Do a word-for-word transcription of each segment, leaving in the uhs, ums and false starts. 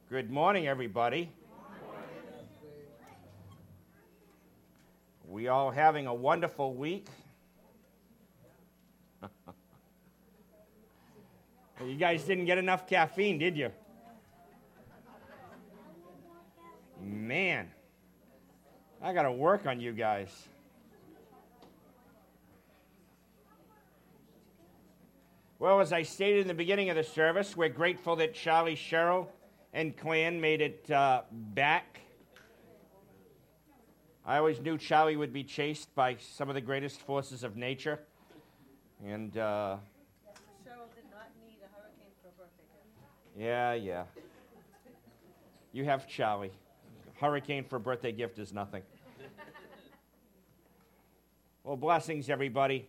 Good morning, everybody. We all having a wonderful week. You guys didn't get enough caffeine, did you? Man, I got to work on you guys. Well, as I stated in the beginning of the service, we're grateful that Charlie Sherrill and clan made it uh, back. I always knew Charlie would be chased by some of the greatest forces of nature. And, uh... Cheryl did not need a hurricane for a birthday gift. Yeah, yeah. You have Charlie. Hurricane for a birthday gift is nothing. Well, blessings, everybody.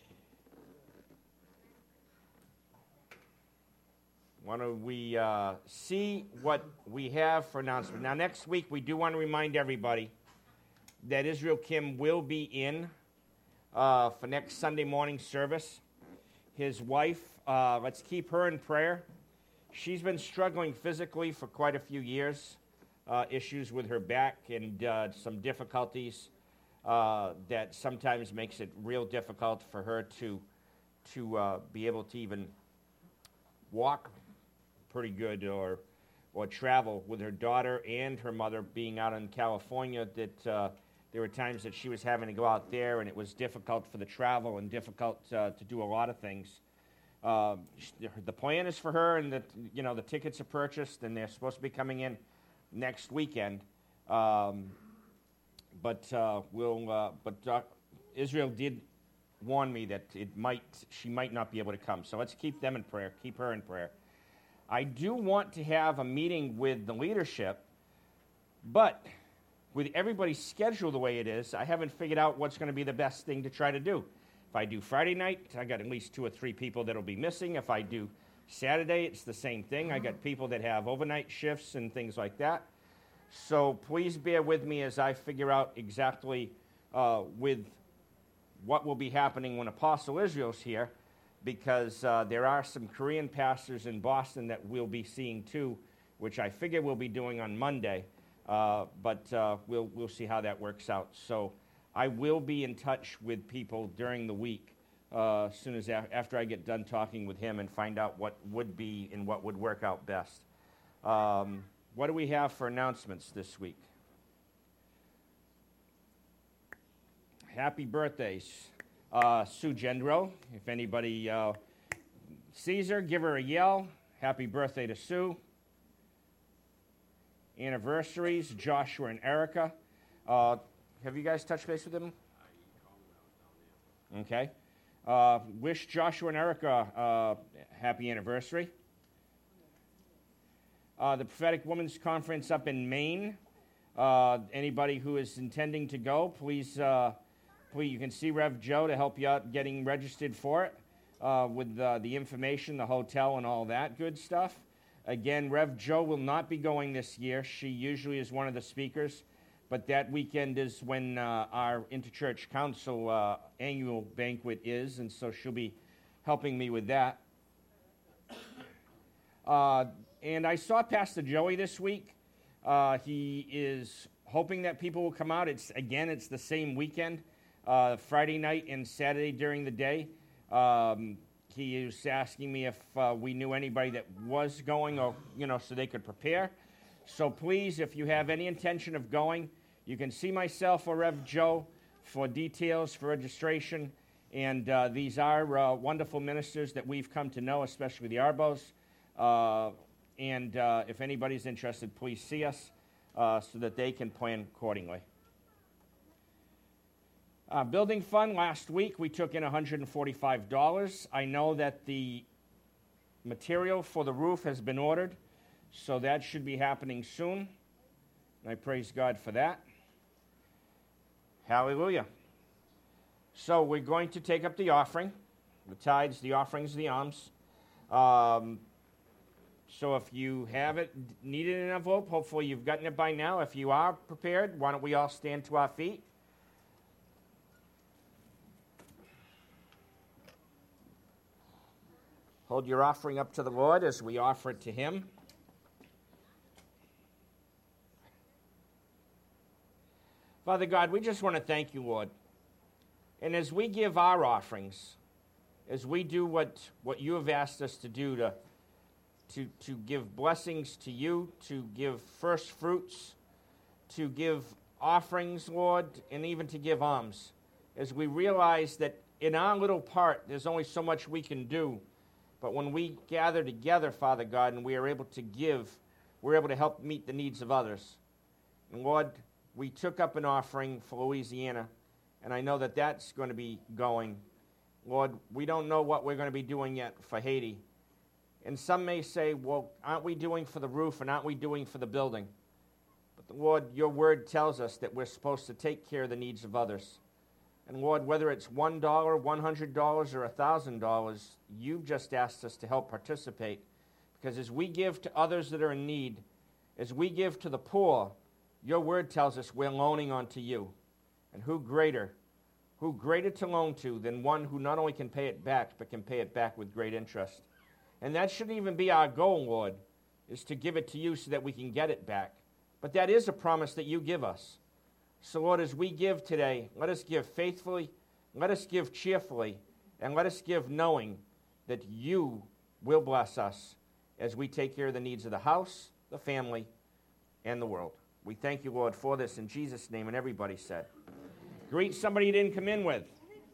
Why don't we uh, see what we have for announcement. Now, next week, we do want to remind everybody that Israel Kim will be in uh, for next Sunday morning service. His wife, uh, let's keep her in prayer. She's been struggling physically for quite a few years, uh, issues with her back and uh, some difficulties uh, that sometimes makes it real difficult for her to, to uh, be able to even walk pretty good or or travel with her daughter and her mother being out in California, that uh, there were times that she was having to go out there and it was difficult for the travel and difficult uh, to do a lot of things. Uh, the plan is for her, and that, you know, the tickets are purchased and they're supposed to be coming in next weekend. Um, but uh, we'll uh, but uh, Israel did warn me that it might she might not be able to come. So let's keep them in prayer. Keep her in prayer. I do want to have a meeting with the leadership, but with everybody's schedule the way it is, I haven't figured out what's going to be the best thing to try to do. If I do Friday night, I got at least two or three people that'll be missing. If I do Saturday, it's the same thing. I got people that have overnight shifts and things like that. So please bear with me as I figure out exactly uh, with what will be happening when Apostle Israel's here, because uh, there are some Korean pastors in Boston that we'll be seeing too, which I figure we'll be doing on Monday, uh, but uh, we'll, we'll see how that works out. So I will be in touch with people during the week uh, as soon as a- after I get done talking with him and find out what would be and what would work out best. Um, what do we have for announcements this week? Happy birthdays. Uh, Sue Gendro, if anybody uh, sees her, give her a yell. Happy birthday to Sue. Anniversaries, Joshua and Erica. Uh, have you guys touched base with them? Okay. Uh, wish Joshua and Erica uh, happy anniversary. Uh, the Prophetic Women's Conference up in Maine. Uh, anybody who is intending to go, please... Uh, Please, you can see Rev Joe to help you out getting registered for it uh, with uh, the information, the hotel, and all that good stuff. Again, Rev Joe will not be going this year. She usually is one of the speakers, but that weekend is when uh, our Interchurch Council uh, annual banquet is, and so she'll be helping me with that. Uh, and I saw Pastor Joey this week. Uh, he is hoping that people will come out. It's again, it's the same weekend. Uh, Friday night and Saturday during the day. Um, he was asking me if uh, we knew anybody that was going, or, you know, so they could prepare. So please, if you have any intention of going, you can see myself or Rev Joe for details, for registration. And uh, these are uh, wonderful ministers that we've come to know, especially the Arbos. Uh, and uh, if anybody's interested, please see us uh, so that they can plan accordingly. Uh, building fund, last week we took in one hundred forty-five dollars. I know that the material for the roof has been ordered, so that should be happening soon. And I praise God for that. Hallelujah. So we're going to take up the offering, the tithes, the offerings, the alms. Um, so if you have it, needed an envelope, hopefully you've gotten it by now. If you are prepared, why don't we all stand to our feet? Hold your offering up to the Lord as we offer it to Him. Father God, we just want to thank you, Lord. And as we give our offerings, as we do what, what you have asked us to do, to, to, to give blessings to you, to give first fruits, to give offerings, Lord, and even to give alms, as we realize that in our little part, there's only so much we can do. But when we gather together, Father God, and we are able to give, we're able to help meet the needs of others. And Lord, we took up an offering for Louisiana, and I know that that's going to be going. Lord, we don't know what we're going to be doing yet for Haiti. And some may say, well, aren't we doing for the roof and aren't we doing for the building? But Lord, your word tells us that we're supposed to take care of the needs of others. And Lord, whether it's one dollar, one hundred dollars, or one thousand dollars, you've just asked us to help participate. Because as we give to others that are in need, as we give to the poor, your word tells us we're loaning onto you. And who greater, who greater to loan to than one who not only can pay it back, but can pay it back with great interest. And that shouldn't even be our goal, Lord, is to give it to you so that we can get it back. But that is a promise that you give us. So, Lord, as we give today, let us give faithfully, let us give cheerfully, and let us give knowing that you will bless us as we take care of the needs of the house, the family, and the world. We thank you, Lord, for this in Jesus' name, and everybody said. Greet somebody you didn't come in with.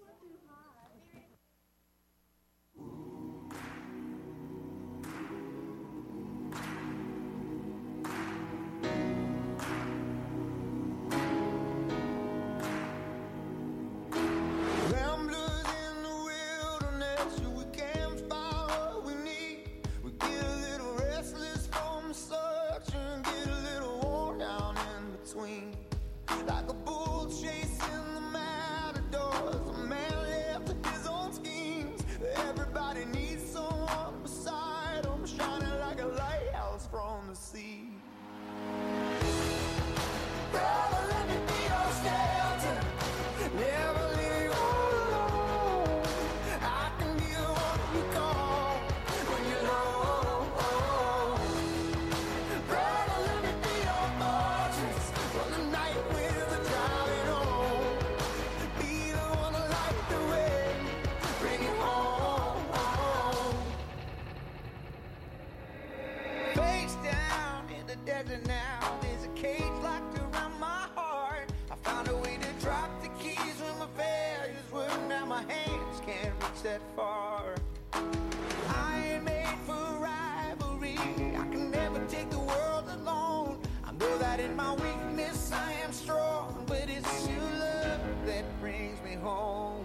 That far. I ain't made for rivalry. I can never take the world alone. I know that in my weakness I am strong, but it's your love that brings me home.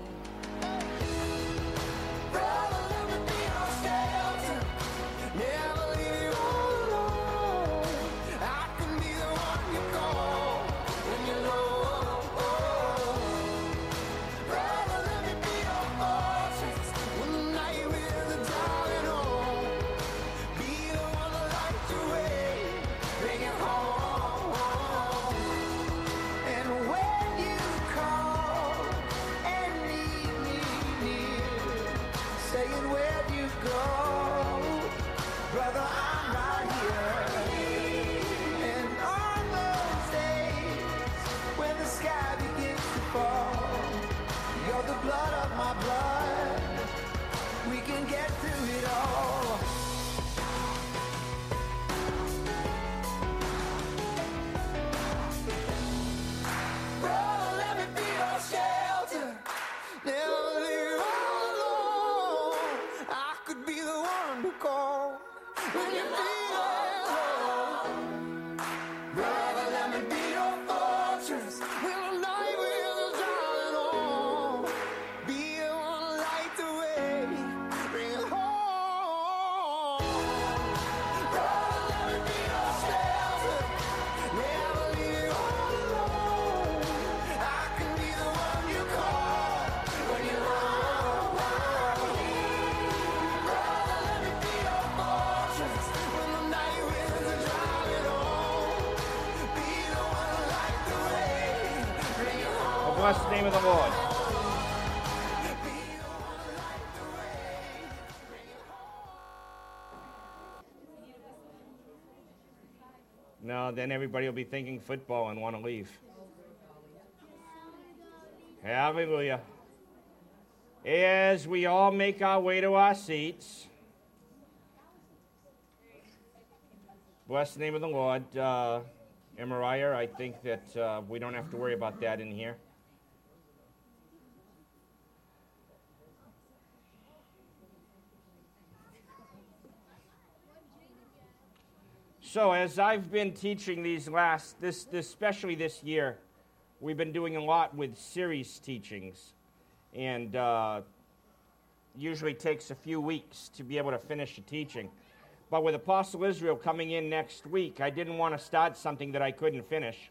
Brother, let me be your shelter. Never leave you all alone. I can be the one you call when you're low. Brother, let me be your fortress. When the night with the darling on, be the one to light your way, bring it home. And when you call and need me near, saying where'd you go, brother, I'm right here. And on those days when the sky begins to fall, you're the blood of my blood. We can get through it all. Brother, let me be your shelter. Never leave you all alone. I could be the one to call when you feel low. Brother, let me be your fortress. When the night with the darling on, be the one to light the way, bring it home. Brother, let me be your shelter. Never leave you all alone. I can be the one you call when you're low. Brother, let me be your fortress. When the night with the darling on, be the one to light the way, bring it home. Oh, bless the name of the Lord. Be the one to light the way, bring it home. No, then everybody will be thinking football and want to leave. Hallelujah. As we all make our way to our seats, bless the name of the Lord. Uh, and Mariah, I think that uh, we don't have to worry about that in here. So as I've been teaching these last, this, this especially this year, we've been doing a lot with series teachings. And uh, usually takes a few weeks to be able to finish a teaching. But with Apostle Israel coming in next week, I didn't want to start something that I couldn't finish.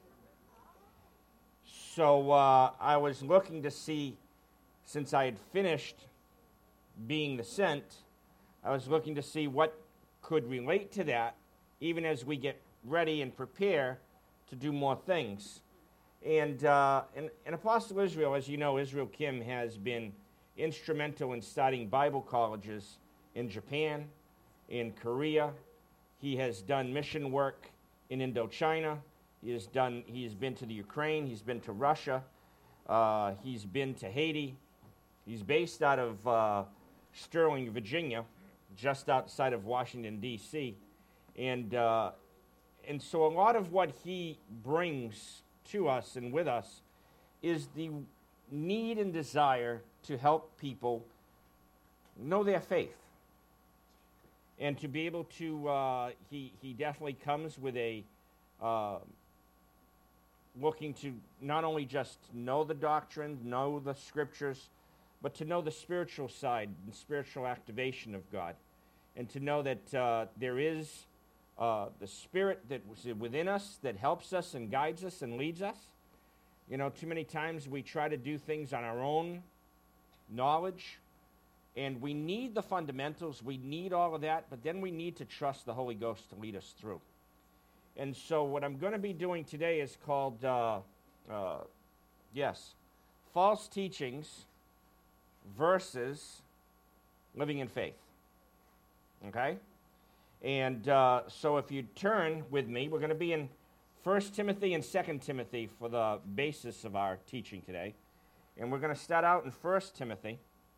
So uh, I was looking to see, since I had finished being the sent, I was looking to see what could relate to that, even as we get ready and prepare to do more things. And, uh, and, and Apostle Israel, as you know, Israel Kim has been instrumental in starting Bible colleges in Japan, in Korea. He has done mission work in Indochina. He has done. He's been to the Ukraine. He's been to Russia. Uh, he's been to Haiti. He's based out of uh, Sterling, Virginia, just outside of Washington, D C And uh, and so a lot of what he brings to us and with us is the need and desire to help people know their faith. And to be able to, uh, he, he definitely comes with a, uh, looking to not only just know the doctrine, know the scriptures, but to know the spiritual side and spiritual activation of God. And to know that uh, there is uh, the Spirit that was within us that helps us and guides us and leads us. You know, too many times we try to do things on our own knowledge, and we need the fundamentals, we need all of that, but then we need to trust the Holy Ghost to lead us through. And so what I'm going to be doing today is called, uh, uh, yes, false teachings versus living in faith. Okay? And uh, so if you turn with me, we're going to be in First Timothy and Second Timothy for the basis of our teaching today. And we're going to start out in First Timothy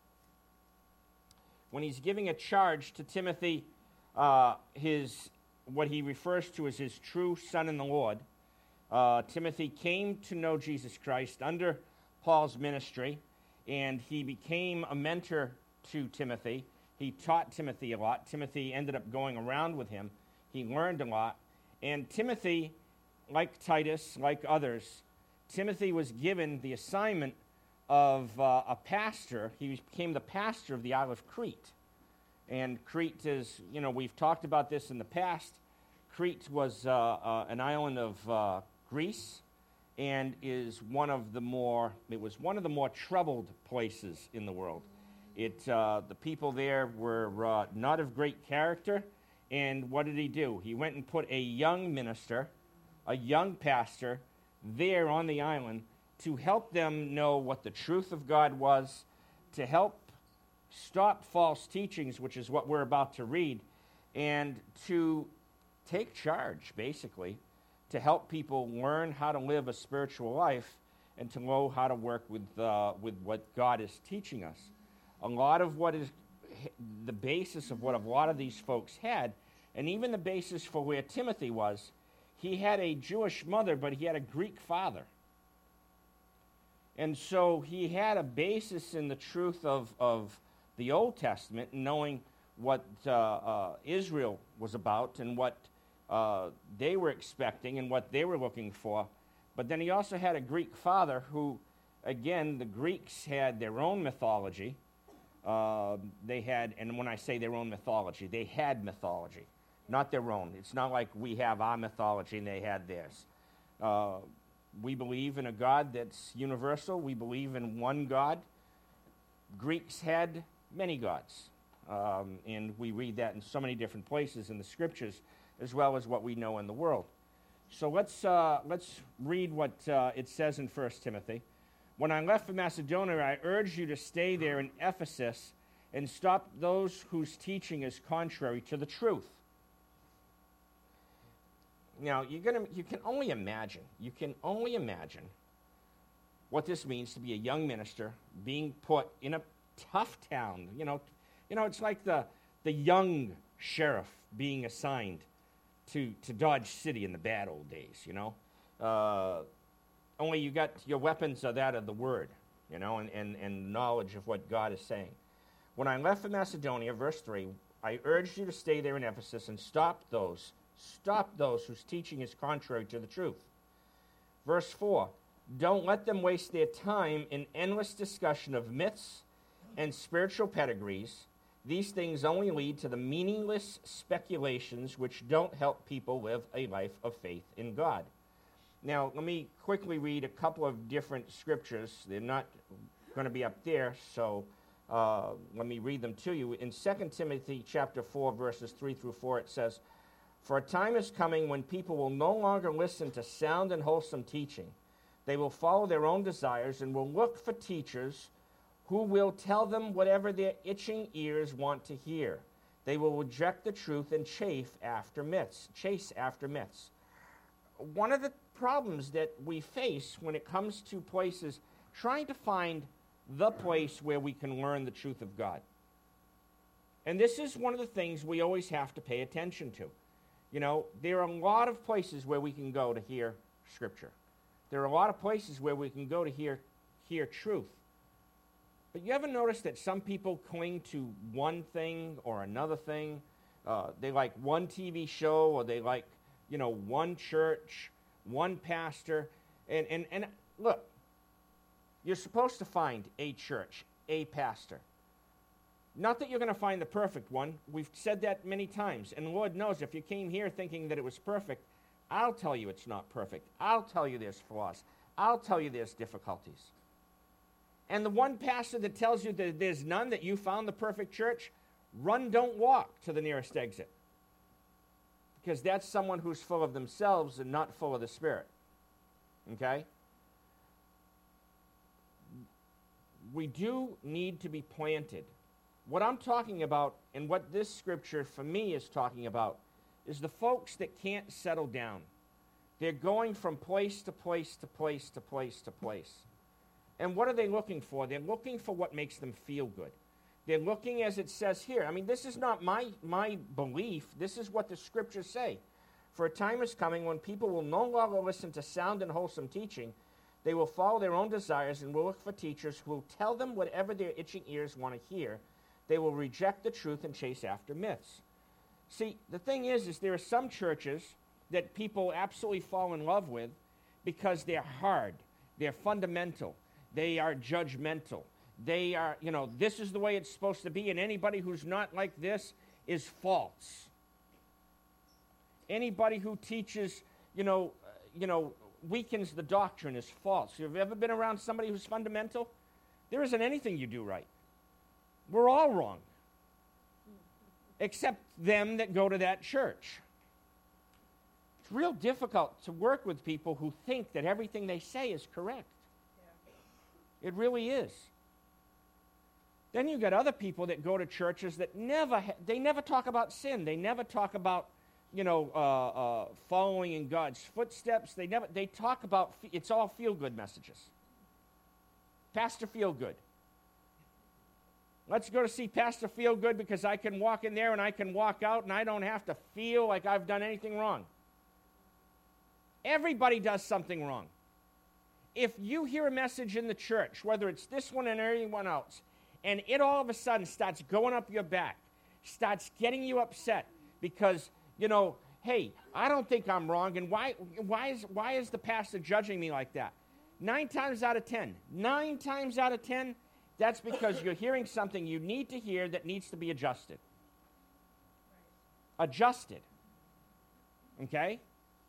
when he's giving a charge to Timothy, uh, his what he refers to as his true son in the Lord. Uh, Timothy came to know Jesus Christ under Paul's ministry, and he became a mentor to Timothy. He taught Timothy a lot. Timothy ended up going around with him. He learned a lot. And Timothy, like Titus, like others, Timothy was given the assignment of uh, a pastor. He became the pastor of the Isle of Crete. And Crete is, you know, we've talked about this in the past. Crete was uh, uh, an island of uh, Greece, and is one of the more, it was one of the more troubled places in the world. It, uh, the people there were uh, not of great character, and what did he do? He went and put a young minister, a young pastor, there on the island to help them know what the truth of God was, to help stop false teachings, which is what we're about to read, and to take charge, basically, to help people learn how to live a spiritual life and to know how to work with, uh, with what God is teaching us. A lot of what is the basis of what a lot of these folks had, and even the basis for where Timothy was, he had a Jewish mother, but he had a Greek father. And so he had a basis in the truth of, of the Old Testament, knowing what uh, uh, Israel was about and what uh, they were expecting and what they were looking for. But then he also had a Greek father who, again, the Greeks had their own mythology. Uh, they had, and when I say their own mythology, they had mythology, not their own. It's not like we have our mythology and they had theirs. Uh, we believe in a God that's universal. We believe in one God. Greeks had many gods, um, and we read that in so many different places in the scriptures, as well as what we know in the world. So let's uh, let's read what uh, it says in First Timothy. When I left for Macedonia, I urged you to stay there in Ephesus and stop those whose teaching is contrary to the truth. Now, you're gonna, you can only imagine, you can only imagine what this means to be a young minister being put in a tough town. You know, you know, it's like the the young sheriff being assigned to to Dodge City in the bad old days. You know, uh, only you got your weapons are that of the word. You know, and, and and knowledge of what God is saying. When I left for Macedonia, verse three, I urged you to stay there in Ephesus and stop those, stop those whose teaching is contrary to the truth. Verse four, don't let them waste their time in endless discussion of myths and spiritual pedigrees. These things only lead to the meaningless speculations which don't help people live a life of faith in God. Now, let me quickly read a couple of different scriptures. They're not going to be up there, so uh, let me read them to you. In Second Timothy chapter four, verses three through four, it says, "For a time is coming when people will no longer listen to sound and wholesome teaching. They will follow their own desires and will look for teachers who will tell them whatever their itching ears want to hear. They will reject the truth and chafe after myths, chase after myths." One of the problems that we face when it comes to places trying to find the place where we can learn the truth of God. And this is one of the things we always have to pay attention to. You know, there are a lot of places where we can go to hear Scripture. There are a lot of places where we can go to hear, hear truth. But you ever notice that some people cling to one thing or another thing? Uh, they like one T V show, or they like, you know, one church, one pastor. And, and, and look, you're supposed to find a church, a pastor. Not that you're going to find the perfect one. We've said that many times. And the Lord knows if you came here thinking that it was perfect, I'll tell you it's not perfect. I'll tell you there's flaws. I'll tell you there's difficulties. And the one pastor that tells you that there's none, that you found the perfect church, run, don't walk to the nearest exit. Because that's someone who's full of themselves and not full of the Spirit. Okay? We do need to be planted. What I'm talking about, and what this scripture for me is talking about, is the folks that can't settle down. They're going from place to place to place to place to place. And what are they looking for? They're looking for what makes them feel good. They're looking, as it says here. I mean, this is not my, my belief. This is what the scriptures say. For a time is coming when people will no longer listen to sound and wholesome teaching. They will follow their own desires and will look for teachers who will tell them whatever their itching ears want to hear. They will reject the truth and chase after myths. See, the thing is, is there are some churches that people absolutely fall in love with because they're hard, they're fundamental, they are judgmental. They are, you know, this is the way it's supposed to be, and anybody who's not like this is false. Anybody who teaches, you know, uh, you know, weakens the doctrine is false. Have you ever been around somebody who's fundamental? There isn't anything you do right. We're all wrong, except them that go to that church. It's real difficult to work with people who think that everything they say is correct. Yeah. It really is. Then you got other people that go to churches that never, ha- they never talk about sin. They never talk about, you know, uh, uh, following in God's footsteps. They never, they talk about, fe- it's all feel-good messages. Pastor Feel-Good. Let's go to see Pastor Feel-Good because I can walk in there and I can walk out and I don't have to feel like I've done anything wrong. Everybody does something wrong. If you hear a message in the church, whether it's this one or anyone else, and it all of a sudden starts going up your back, starts getting you upset because, you know, hey, I don't think I'm wrong, and why, why, is, why is the pastor judging me like that? Nine times out of ten, nine times out of ten, that's because you're hearing something you need to hear that needs to be adjusted. Adjusted. Okay?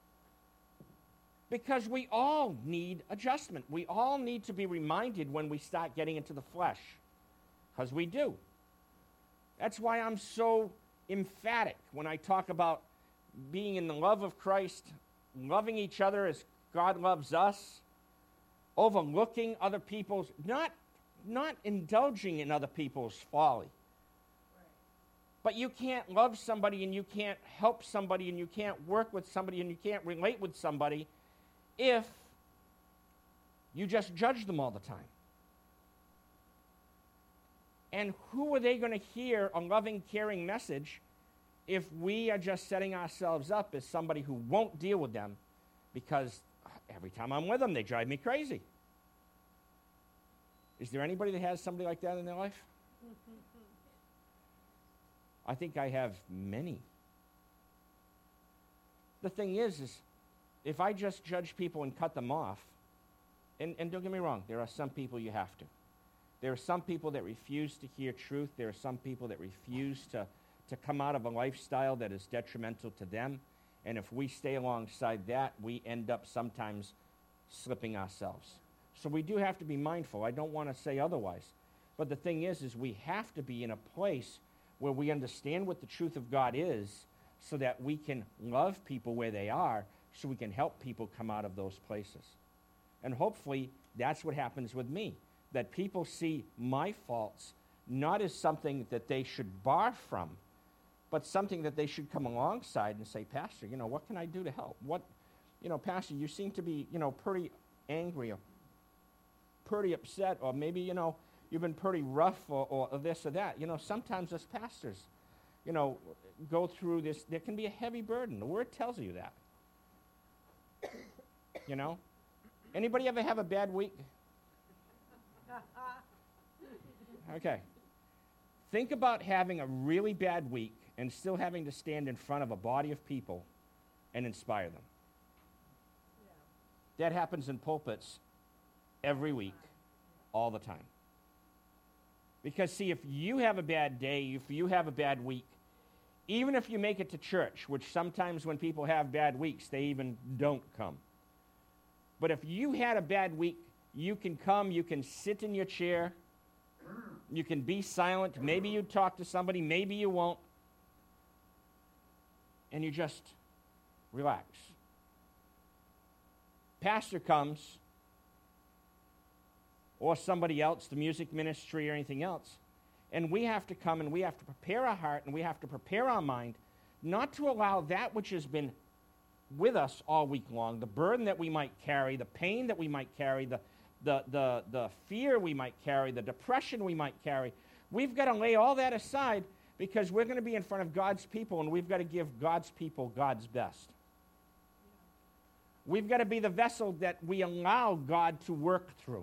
Because we all need adjustment. We all need to be reminded when we start getting into the flesh. Because we do. That's why I'm so emphatic when I talk about being in the love of Christ, loving each other as God loves us, overlooking other people's, not, not indulging in other people's folly. But you can't love somebody and you can't help somebody and you can't work with somebody and you can't relate with somebody if You just judge them all the time. And who are they going to hear a loving, caring message if we are just setting ourselves up as somebody who won't deal with them because every time I'm with them, they drive me crazy? Is there anybody that has somebody like that in their life? I think I have many. The thing is, is if I just judge people and cut them off, and, and don't get me wrong, there are some people you have to. There are some people that refuse to hear truth. There are some people that refuse to, to come out of a lifestyle that is detrimental to them. And if we stay alongside that, we end up sometimes slipping ourselves. So we do have to be mindful. I don't want to say otherwise. But the thing is, is we have to be in a place where we understand what the truth of God is so that we can love people where they are, so we can help people come out of those places. And hopefully that's what happens with me, that people see my faults not as something that they should bar from, but something that they should come alongside and say, Pastor, you know, what can I do to help? What, you know, Pastor, you seem to be, you know, pretty angry or pretty upset, or maybe, you know, you've been pretty rough or, or, or this or that. You know, sometimes as pastors, you know, go through this, there can be a heavy burden. The Word tells you that. You know? Anybody ever have a bad week? Okay. Think about having a really bad week and still having to stand in front of a body of people and inspire them. Yeah. That happens in pulpits every week, all the time. Because, see, if you have a bad day, if you have a bad week, even if you make it to church, which sometimes when people have bad weeks, they even don't come. But if you had a bad week, you can come, you can sit in your chair, you can be silent, maybe you talk to somebody, maybe you won't, and you just relax. Pastor comes, or somebody else, the music ministry or anything else, and we have to come and we have to prepare our heart and we have to prepare our mind not to allow that which has been with us all week long, the burden that we might carry, the pain that we might carry, the, the, the, the fear we might carry, the depression we might carry. We've got to lay all that aside because we're going to be in front of God's people and we've got to give God's people God's best. We've got to be the vessel that we allow God to work through.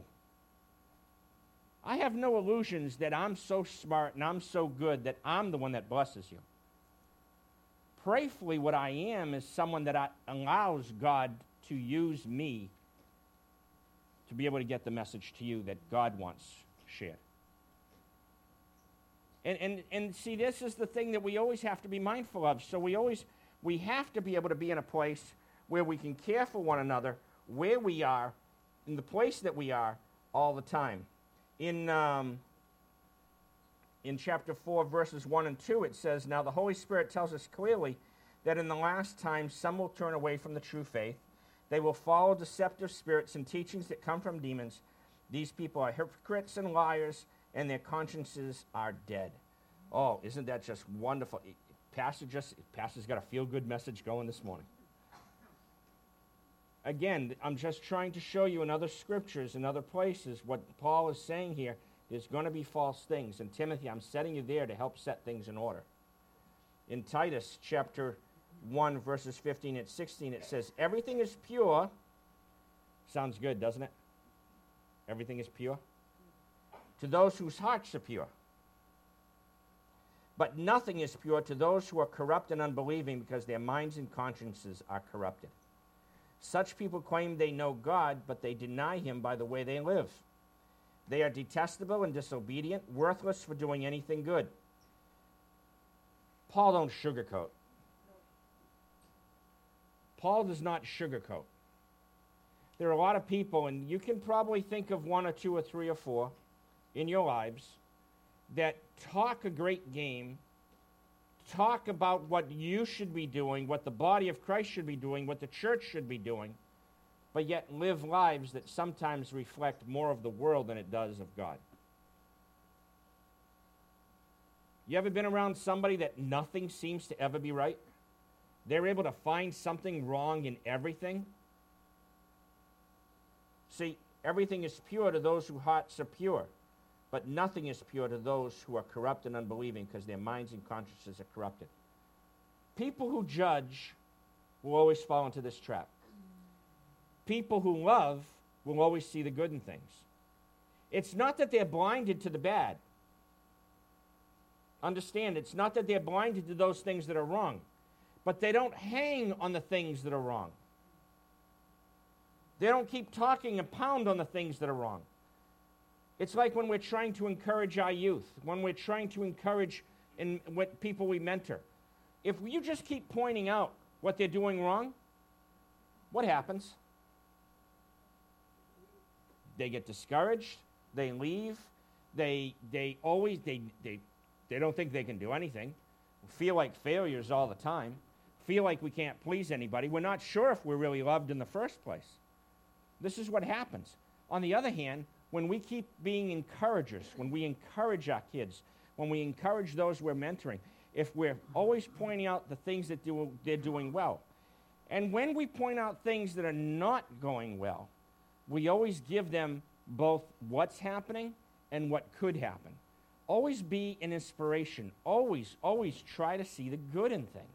I have no illusions that I'm so smart and I'm so good that I'm the one that blesses you. Prayerfully, what I am is someone that I, allows God to use me to be able to get the message to you that God wants shared. And, and, and see, this is the thing that we always have to be mindful of. So we always, we have to be able to be in a place where we can care for one another, where we are, in the place that we are, all the time. In, um, in chapter four, verses one and two, it says, "Now the Holy Spirit tells us clearly that in the last time some will turn away from the true faith. They will follow deceptive spirits and teachings that come from demons. These people are hypocrites and liars, and their consciences are dead." Oh, isn't that just wonderful? Pastor just, Pastor's got a feel-good message going this morning. Again, I'm just trying to show you in other scriptures, in other places, what Paul is saying here. There's going to be false things. And Timothy, I'm setting you there to help set things in order. In Titus chapter one, verses fifteen and sixteen, it says, "Everything is pure." Sounds good, doesn't it? Everything is pure. "To those whose hearts are pure. But nothing is pure to those who are corrupt and unbelieving, because their minds and consciences are corrupted. Such people claim they know God, but they deny him by the way they live. They are detestable and disobedient, worthless for doing anything good." Paul don't sugarcoat. Paul does not sugarcoat. There are a lot of people, and you can probably think of one or two or three or four in your lives that talk a great game, talk about what you should be doing, what the body of Christ should be doing, what the church should be doing, but yet live lives that sometimes reflect more of the world than it does of God. You ever been around somebody that nothing seems to ever be right? They're able to find something wrong in everything. See, Everything is pure to those whose hearts are pure, but nothing is pure to those who are corrupt and unbelieving, because their minds and consciences are corrupted. People who judge will always fall into this trap. People who love will always see the good in things. It's not that they're blinded to the bad. Understand, it's not that they're blinded to those things that are wrong, but they don't hang on the things that are wrong. They don't keep talking and pound on the things that are wrong. It's like when we're trying to encourage our youth, when we're trying to encourage in what people we mentor. If you just keep pointing out what they're doing wrong, what happens? They get discouraged, they leave, they they always they they they don't think they can do anything, feel like failures all the time, feel like we can't please anybody. We're not sure if we're really loved in the first place. This is what happens. On the other hand, when we keep being encouragers, when we encourage our kids, when we encourage those we're mentoring, if we're always pointing out the things that do, they're doing well, and when we point out things that are not going well, we always give them both what's happening and what could happen. Always be an inspiration. Always, always try to see the good in things.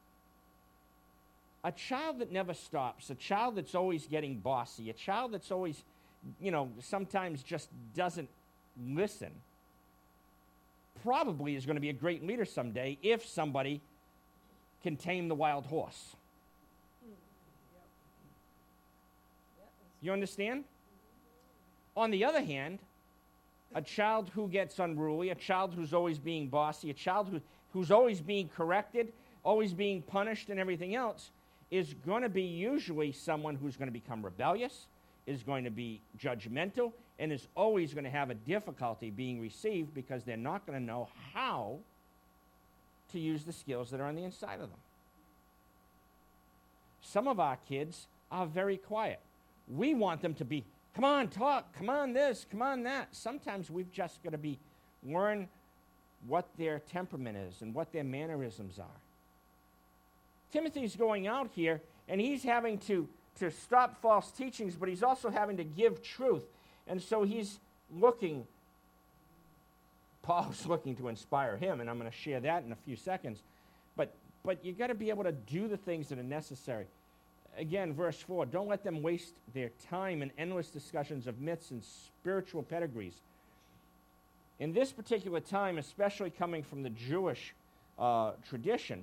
A child that never stops, a child that's always getting bossy, a child that's always, you know, sometimes just doesn't listen, probably is going to be a great leader someday if somebody can tame the wild horse. You understand? On the other hand, a child who gets unruly, a child who's always being bossy, a child who, who's always being corrected, always being punished and everything else, is going to be usually someone who's going to become rebellious, is going to be judgmental, and is always going to have a difficulty being received because they're not going to know how to use the skills that are on the inside of them. Some of our kids are very quiet. We want them to be, come on, talk, come on this, come on that. Sometimes we've just got to be, learn what their temperament is and what their mannerisms are. Timothy's going out here, and he's having to, to stop false teachings, but he's also having to give truth. And so he's looking, Paul's looking to inspire him, and I'm going to share that in a few seconds. But, but you've got to be able to do the things that are necessary. Again, verse four, don't let them waste their time in endless discussions of myths and spiritual pedigrees. In this particular time, especially coming from the Jewish uh, tradition,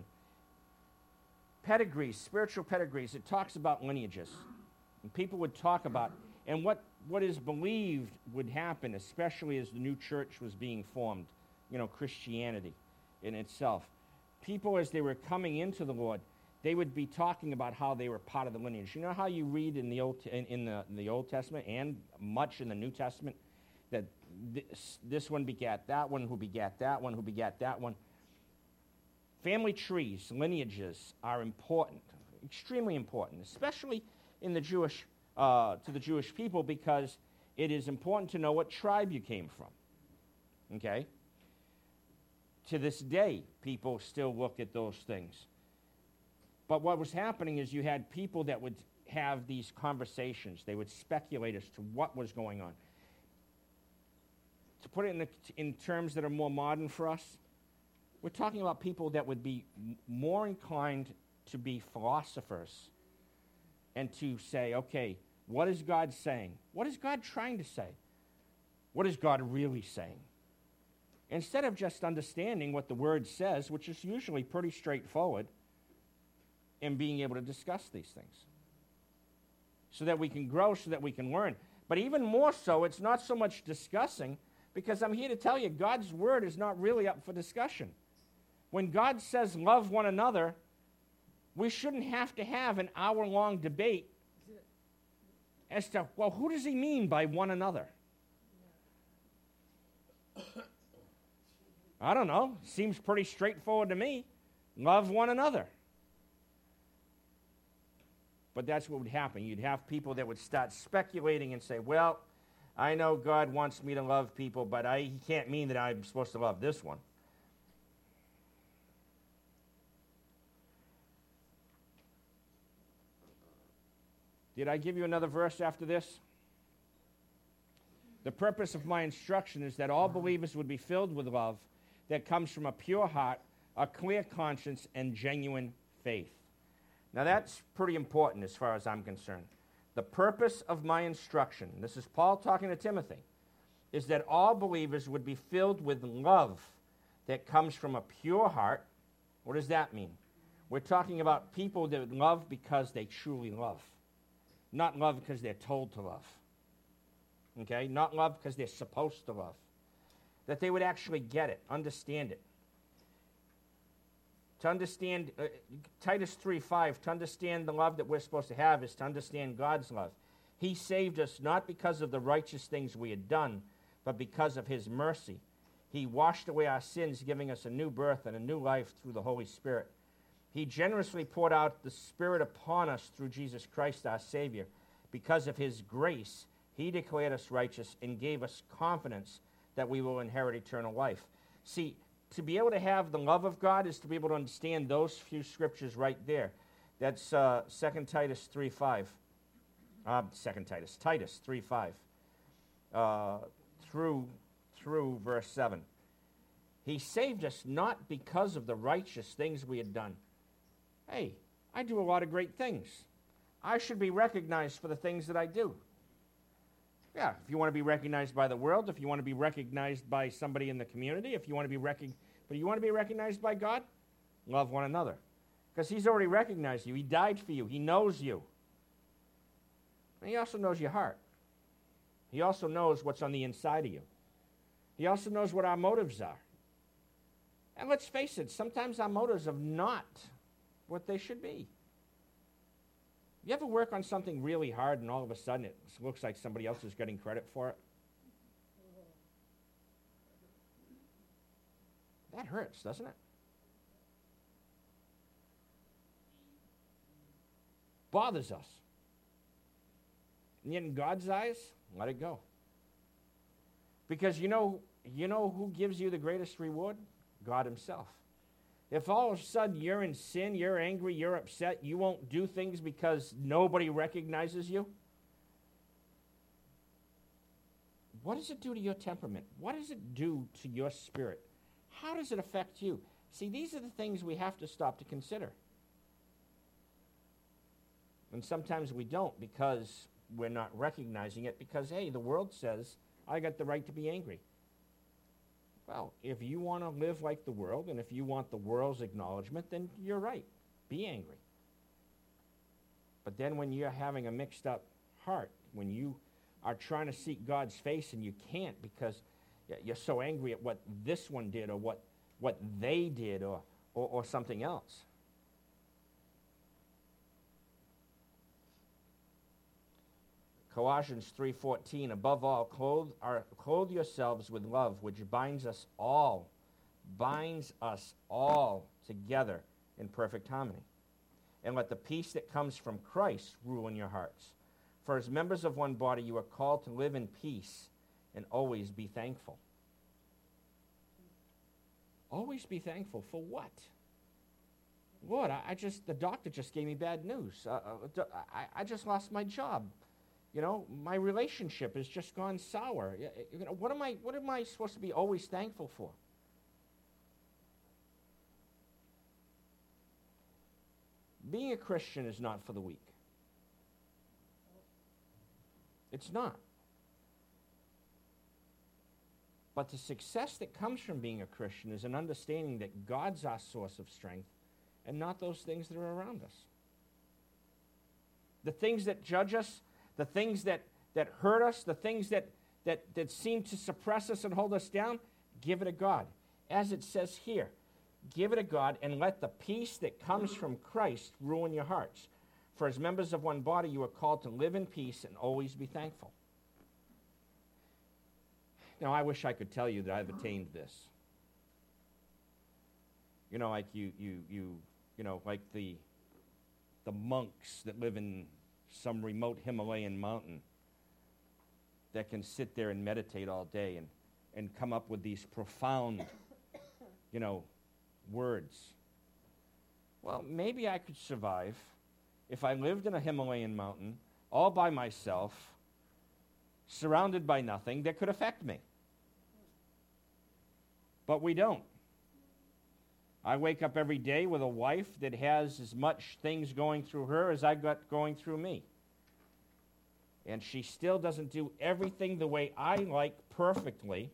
pedigrees, spiritual pedigrees, it talks about lineages. And people would talk about, and what, what is believed would happen, especially as the new church was being formed, you know, Christianity in itself. People, as they were coming into the Lord, they would be talking about how they were part of the lineage. You know how you read in the Old, in, in, the, in the Old Testament and much in the New Testament that this, this one begat that one, who begat that one, who begat that one. Family trees, lineages are important, extremely important, especially in the Jewish, uh, to the Jewish people, because it is important to know what tribe you came from. Okay? To this day, people still look at those things. But what was happening is you had people that would have these conversations. They would speculate as to what was going on. To put it in, the, in terms that are more modern for us, we're talking about people that would be m- more inclined to be philosophers and to say, okay, what is God saying? What is God trying to say? What is God really saying? Instead of just understanding what the Word says, which is usually pretty straightforward, and being able to discuss these things so that we can grow, so that we can learn. But even more so, it's not so much discussing, because I'm here to tell you, God's Word is not really up for discussion. When God says love one another, we shouldn't have to have an hour-long debate as to, well, who does he mean by one another? I don't know. Seems pretty straightforward to me. Love one another. But that's what would happen. You'd have people that would start speculating and say, well, I know God wants me to love people, but I, he can't mean that I'm supposed to love this one. Did I give you another verse after this? The purpose of my instruction is that all believers would be filled with love that comes from a pure heart, a clear conscience, and genuine faith. Now that's pretty important as far as I'm concerned. The purpose of my instruction, this is Paul talking to Timothy, is that all believers would be filled with love that comes from a pure heart. What does that mean? We're talking about people that love because they truly love, not love because they're told to love. Okay? Not love because they're supposed to love. That they would actually get it, understand it. To understand, uh, Titus three five, to understand the love that we're supposed to have is to understand God's love. He saved us not because of the righteous things we had done, but because of his mercy. He washed away our sins, giving us a new birth and a new life through the Holy Spirit. He generously poured out the Spirit upon us through Jesus Christ, our Savior. Because of his grace, he declared us righteous and gave us confidence that we will inherit eternal life. See, to be able to have the love of God is to be able to understand those few scriptures right there. That's uh, Second Titus three five. Uh, Second Titus, Titus three five. Uh, through, through verse seven. He saved us not because of the righteous things we had done. Hey, I do a lot of great things. I should be recognized for the things that I do. Yeah, if you want to be recognized by the world, if you want to be recognized by somebody in the community, if you want to be recognized, but you want to be recognized by God, love one another. Because he's already recognized you. He died for you. He knows you. And he also knows your heart. He also knows what's on the inside of you. He also knows what our motives are. And let's face it, sometimes our motives are not what they should be. You ever work on something really hard and all of a sudden it looks like somebody else is getting credit for it? That hurts, doesn't it? Bothers us. And yet in God's eyes, let it go. Because you know, you know who gives you the greatest reward? God himself. If all of a sudden you're in sin, you're angry, you're upset, you won't do things because nobody recognizes you, what does it do to your temperament? What does it do to your spirit? How does it affect you? See, these are the things we have to stop to consider. And sometimes we don't because we're not recognizing it because, hey, the world says, I got the right to be angry. Well, if you want to live like the world and if you want the world's acknowledgement, then you're right. Be angry. But then when you're having a mixed up heart, when you are trying to seek God's face and you can't because you're so angry at what this one did or what, what they did or, or, or something else. Colossians three fourteen, above all, clothe, our, clothe yourselves with love, which binds us all, binds us all together in perfect harmony. And let the peace that comes from Christ rule in your hearts. For as members of one body, you are called to live in peace and always be thankful. Always be thankful for what? Lord, I, I just, the doctor just gave me bad news. Uh, uh, I, I just lost my job. You know, my relationship has just gone sour. You know, what am I, what am I supposed to be always thankful for? Being a Christian is not for the weak. It's not. But the success that comes from being a Christian is an understanding that God's our source of strength and not those things that are around us. The things that judge us, the things that, that hurt us, the things that, that, that seem to suppress us and hold us down, give it to God. As it says here, give it to God and let the peace that comes from Christ rule in your hearts. For as members of one body, you are called to live in peace and always be thankful. Now, I wish I could tell you that I've attained this. You know, like you, you, you, you know, like the, the monks that live in some remote Himalayan mountain that can sit there and meditate all day and, and come up with these profound, you know, words. Well, maybe I could survive if I lived in a Himalayan mountain all by myself surrounded by nothing that could affect me. But we don't. I wake up every day with a wife that has as much things going through her as I got going through me. And she still doesn't do everything the way I like perfectly.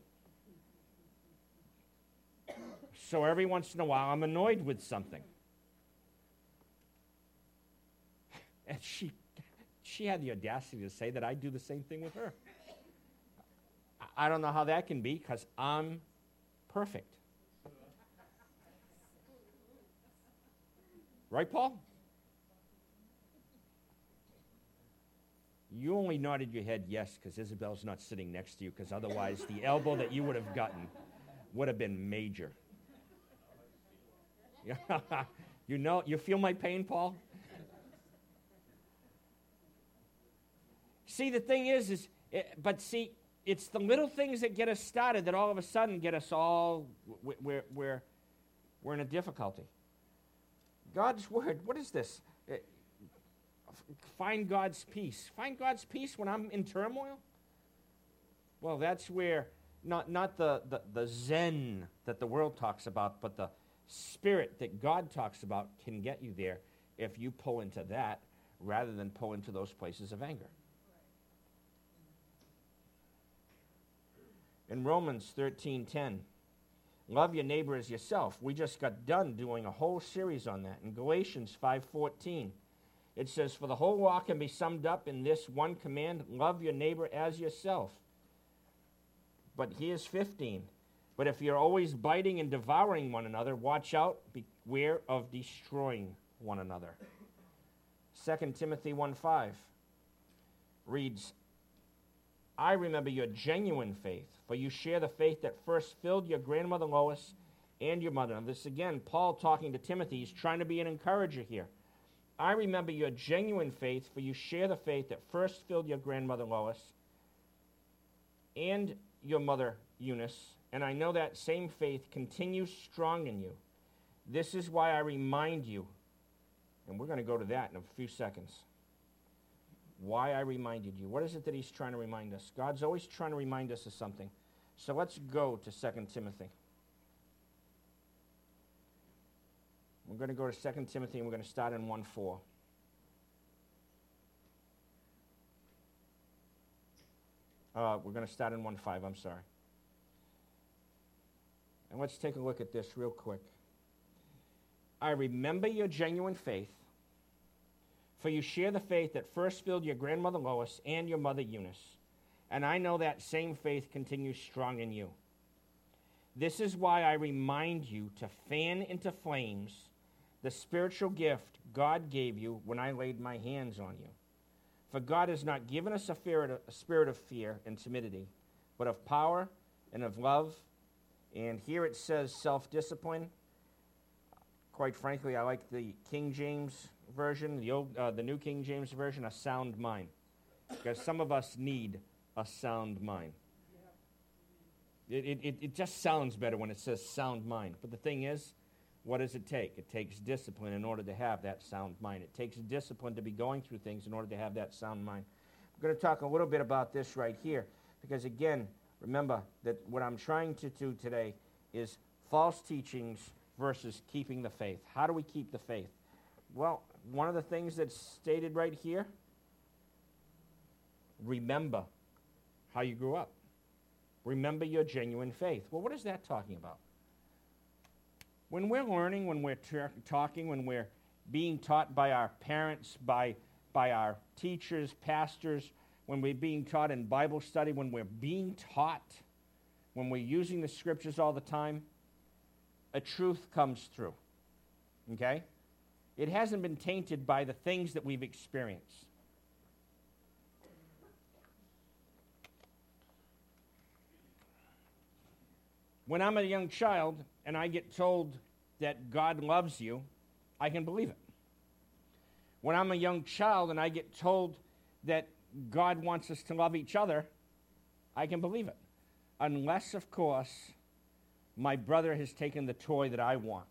So every once in a while, I'm annoyed with something. And she, she had the audacity to say that I do the same thing with her. I don't know how that can be, because I'm perfect. Right, Paul? You only nodded your head yes because Isabel's not sitting next to you, because otherwise the elbow that you would have gotten would have been major. You know, you feel my pain, Paul? See, the thing is, is it, but see, it's the little things that get us started that all of a sudden get us all, we're, we're, we're in a difficulty. God's word, what is this? It, find God's peace. Find God's peace when I'm in turmoil? Well, that's where, not, not the, the, the zen that the world talks about, but the spirit that God talks about can get you there if you pull into that rather than pull into those places of anger. In Romans thirteen ten, love your neighbor as yourself. We just got done doing a whole series on that. In Galatians five fourteen, it says, for the whole law can be summed up in this one command, love your neighbor as yourself. But here's fifteen. But if you're always biting and devouring one another, watch out, beware of destroying one another. Second Timothy one five reads, I remember your genuine faith, for you share the faith that first filled your grandmother Lois and your mother. And this again, Paul talking to Timothy, he's trying to be an encourager here. I remember your genuine faith, for you share the faith that first filled your grandmother Lois and your mother Eunice, and I know that same faith continues strong in you. This is why I remind you, and we're going to go to that in a few seconds. Why I reminded you. What is it that he's trying to remind us? God's always trying to remind us of something. So let's go to Second Timothy. We're going to go to Second Timothy, and we're going to start in one four. Uh, we're going to start in one five, I'm sorry. And let's take a look at this real quick. I remember your genuine faith, for you share the faith that first filled your grandmother Lois and your mother Eunice. And I know that same faith continues strong in you. This is why I remind you to fan into flames the spiritual gift God gave you when I laid my hands on you. For God has not given us a, fear, a spirit of fear and timidity, but of power and of love. And here it says self-discipline. Quite frankly, I like the King James Version, the, old, uh, the New King James Version, a sound mind. Because some of us need a sound mind. It, it, it just sounds better when it says sound mind. But the thing is, what does it take? It takes discipline in order to have that sound mind. It takes discipline to be going through things in order to have that sound mind. I'm going to talk a little bit about this right here. Because again, remember that what I'm trying to do today is false teachings versus keeping the faith. How do we keep the faith? Well, one of the things that's stated right here, remember how you grew up. Remember your genuine faith. Well, what is that talking about? When we're learning, when we're t- talking, when we're being taught by our parents, by, by our teachers, pastors, when we're being taught in Bible study, when we're being taught, when we're using the scriptures all the time, a truth comes through, okay? It hasn't been tainted by the things that we've experienced. When I'm a young child and I get told that God loves you, I can believe it. When I'm a young child and I get told that God wants us to love each other, I can believe it. Unless, of course, my brother has taken the toy that I want.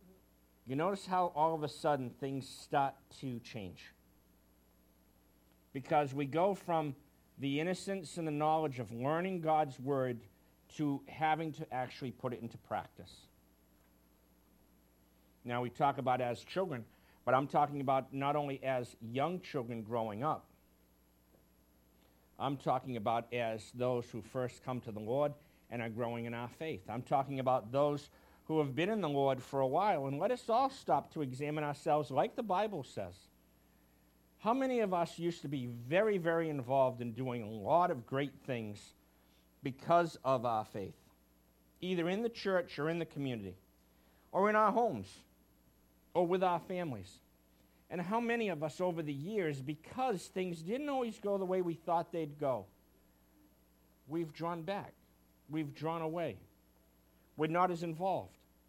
You notice how all of a sudden things start to change. because we go from the innocence and the knowledge of learning God's word to having to actually put it into practice. Now, we talk about as children, but I'm talking about not only as young children growing up. I'm talking about as those who first come to the Lord and are growing in our faith. I'm talking about those who have been in the Lord for a while. And let us all stop to examine ourselves like the Bible says. How many of us used to be very, very involved in doing a lot of great things because of our faith, either in the church or in the community, or in our homes, or with our families? And how many of us over the years, because things didn't always go the way we thought they'd go, we've drawn back, we've drawn away, we're not as involved?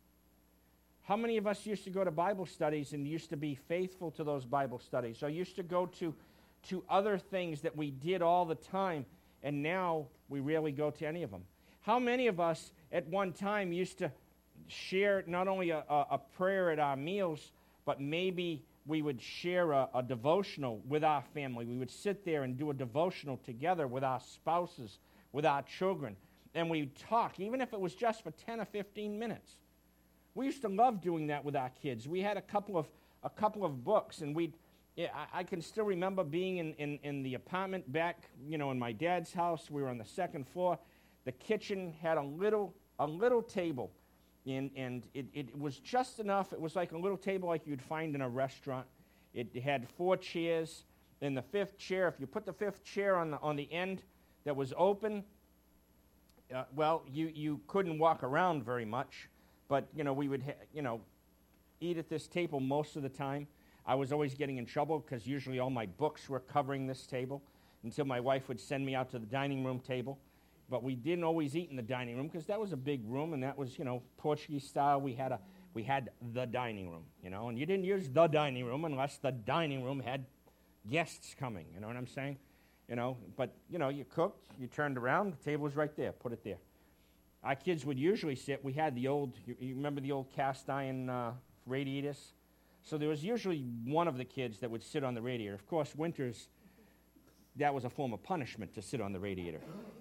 How many of us used to go to Bible studies and used to be faithful to those Bible studies, or used to go to, to other things that we did all the time, and now we rarely go to any of them? How many of us at one time used to share not only a, a, a prayer at our meals, but maybe we would share a, a devotional with our family? We would sit there and do a devotional together with our spouses, with our children, and we'd talk, even if it was just for ten or fifteen minutes. We used to love doing that with our kids. We had a couple of a couple of books, and we'd, yeah, I, I can still remember being in, in, in the apartment back, you know, in my dad's house. We were on the second floor. The kitchen had a little a little table, and, and it, it was just enough. It was like a little table like you'd find in a restaurant. It had four chairs, and the fifth chair, if you put the fifth chair on the on the end that was open, uh, well, you, you couldn't walk around very much. But, you know, we would, ha- you know, eat at this table most of the time. I was always getting in trouble because usually all my books were covering this table until my wife would send me out to the dining room table. But we didn't always eat in the dining room because that was a big room, and that was, you know, Portuguese style. We had a we had the dining room, you know, and you didn't use the dining room unless the dining room had guests coming, you know what I'm saying? You know, but, you know, you cooked, you turned around, the table was right there, put it there. Our kids would usually sit, we had the old, you, you remember the old cast iron uh, radiators? So there was usually one of the kids that would sit on the radiator. Of course, winters, that was a form of punishment to sit on the radiator.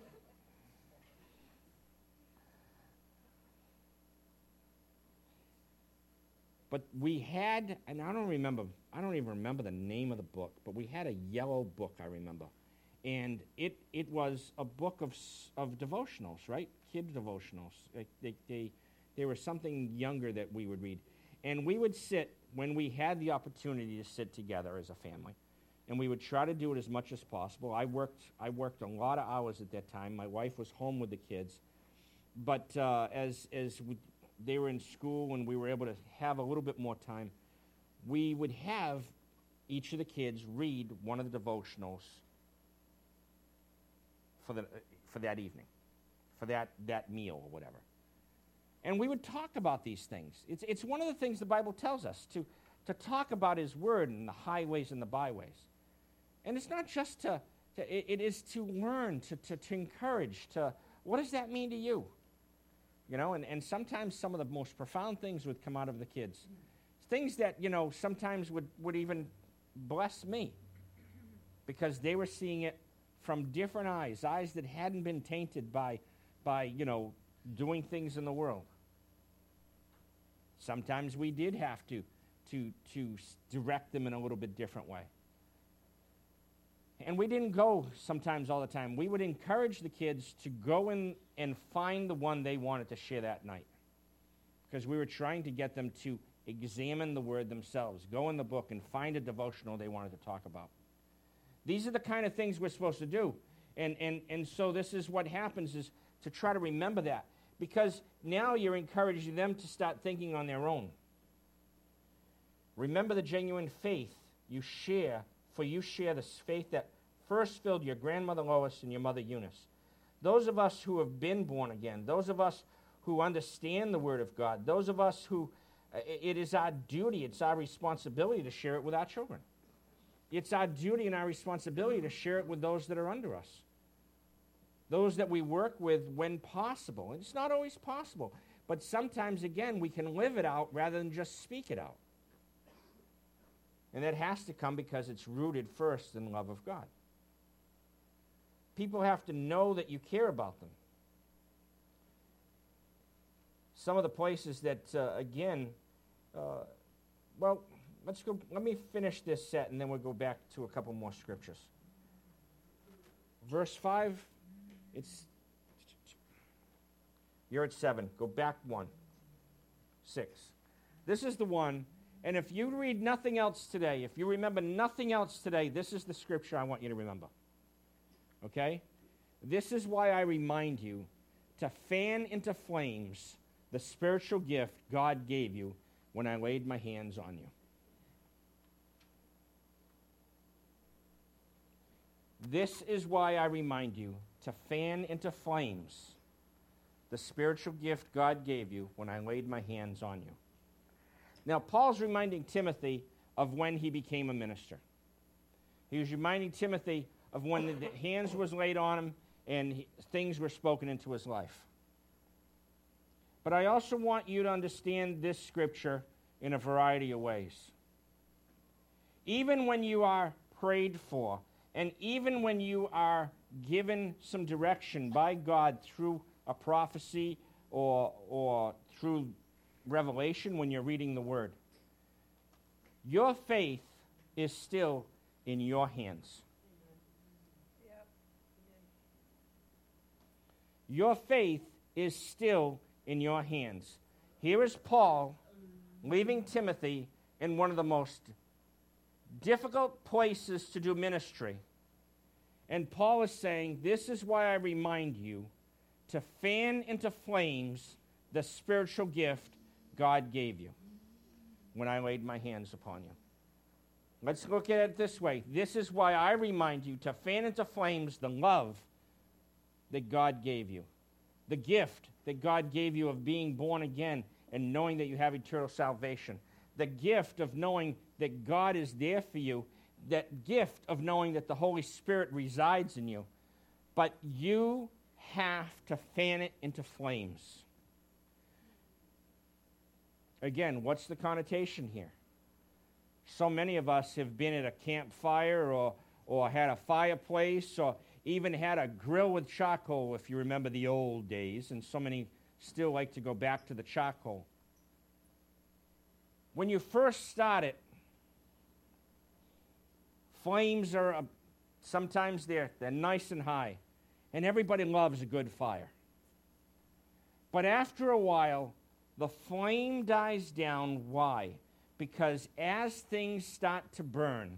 But we had, and I don't remember, I don't even remember the name of the book, but we had a yellow book, I remember. And it, it was a book of of devotionals, right? Kids devotionals. Like they, they, they were something younger that we would read. And we would sit, when we had the opportunity to sit together as a family, and we would try to do it as much as possible. I worked I worked a lot of hours at that time. My wife was home with the kids. But uh, as, as we, they were in school and we were able to have a little bit more time, we would have each of the kids read one of the devotionals for the for that evening, for that, that meal or whatever. And we would talk about these things. It's it's one of the things the Bible tells us, to, to talk about His Word in the highways and the byways. And it's not just to, to it, it is to learn, to, to, to encourage, to, what does that mean to you? You know, and, and sometimes some of the most profound things would come out of the kids. Things that, you know, sometimes would, would even bless me, because they were seeing it from different eyes, eyes that hadn't been tainted by, by, you know, doing things in the world. Sometimes we did have to, to, to direct them in a little bit different way. And we didn't go sometimes all the time. We would encourage the kids to go in and find the one they wanted to share that night, because we were trying to get them to examine the Word themselves, go in the book and find a devotional they wanted to talk about. These are the kind of things we're supposed to do. And, and, and so this is what happens, is to try to remember that. Because now you're encouraging them to start thinking on their own. Remember the genuine faith you share, for you share this faith that first filled your grandmother Lois and your mother Eunice. Those of us who have been born again, those of us who understand the Word of God, those of us who, uh, it is our duty, it's our responsibility to share it with our children. It's our duty and our responsibility to share it with those that are under us, those that we work with when possible. And it's not always possible, but sometimes, again, we can live it out rather than just speak it out. And that has to come because it's rooted first in love of God. People have to know that you care about them. Some of the places that, uh, again, uh, well, let's go, let me finish this set and then we'll go back to a couple more scriptures. Verse five, it's, you're at seven, go back one, six. This is the one, and if you read nothing else today, if you remember nothing else today, this is the scripture I want you to remember. Okay? This is why I remind you to fan into flames the spiritual gift God gave you when I laid my hands on you. This is why I remind you to fan into flames the spiritual gift God gave you when I laid my hands on you. Now, Paul's reminding Timothy of when he became a minister. He was reminding Timothy of when the hands was laid on him and he, things were spoken into his life. But I also want you to understand this scripture in a variety of ways. Even when you are prayed for, and even when you are given some direction by God through a prophecy or, or through revelation when you're reading the Word, your faith is still in your hands. Your faith is still in your hands. Here is Paul leaving Timothy in one of the most difficult places to do ministry. And Paul is saying, this is why I remind you to fan into flames the spiritual gift God gave you when I laid my hands upon you. Let's look at it this way. This is why I remind you to fan into flames the love that God gave you, the gift that God gave you of being born again and knowing that you have eternal salvation, the gift of knowing that God is there for you, that gift of knowing that the Holy Spirit resides in you. But you have to fan it into flames. Again, what's the connotation here? So many of us have been at a campfire or, or had a fireplace or even had a grill with charcoal, if you remember the old days, and so many still like to go back to the charcoal. When you first start it, flames are, uh, sometimes they're, they're nice and high, and everybody loves a good fire. But after a while, the flame dies down. Why? Because as things start to burn,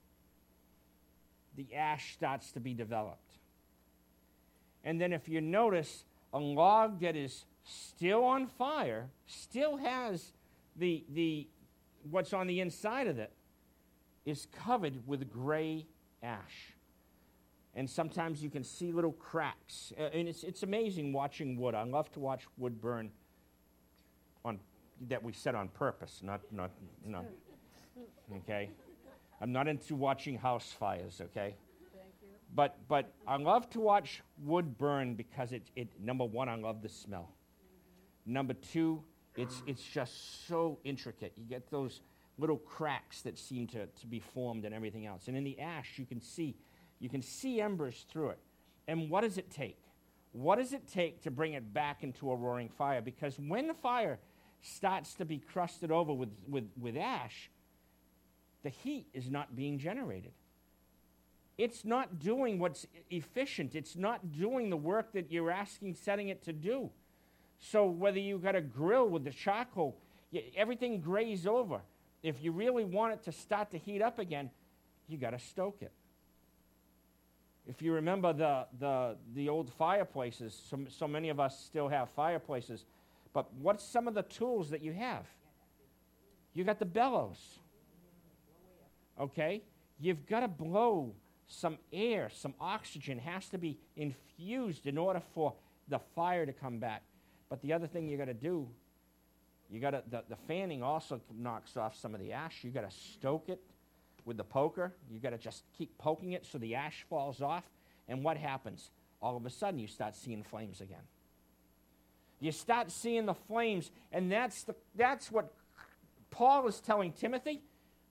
the ash starts to be developed. And then if you notice, a log that is still on fire still has the, the what's on the inside of it is covered with gray ash. And sometimes you can see little cracks. Uh, and it's, it's amazing watching wood. I love to watch wood burn on that we set on purpose, not, not, no. Okay? I'm not into watching house fires, okay? Thank you. But but I love to watch wood burn because it, it number one, I love the smell. Mm-hmm. Number two, it's it's just so intricate. You get those little cracks that seem to, to be formed and everything else. And in the ash, you can see you can see embers through it. And what does it take? What does it take to bring it back into a roaring fire? Because when the fire starts to be crusted over with, with, with ash, the heat is not being generated. It's not doing what's efficient. It's not doing the work that you're asking, setting it to do. So whether you've got a grill with the charcoal, y- everything grays over. If you really want it to start to heat up again, you got to stoke it. If you remember the, the, the old fireplaces, so, so many of us still have fireplaces, but what's some of the tools that you have? You got the bellows. Okay? You've got to blow some air, some oxygen has to be infused in order for the fire to come back. But the other thing you got to do, you got to the, the fanning also knocks off some of the ash. You got to stoke it with the poker. You got to just keep poking it so the ash falls off. And what happens? All of a sudden you start seeing flames again. You start seeing the flames, and that's the that's what Paul is telling Timothy.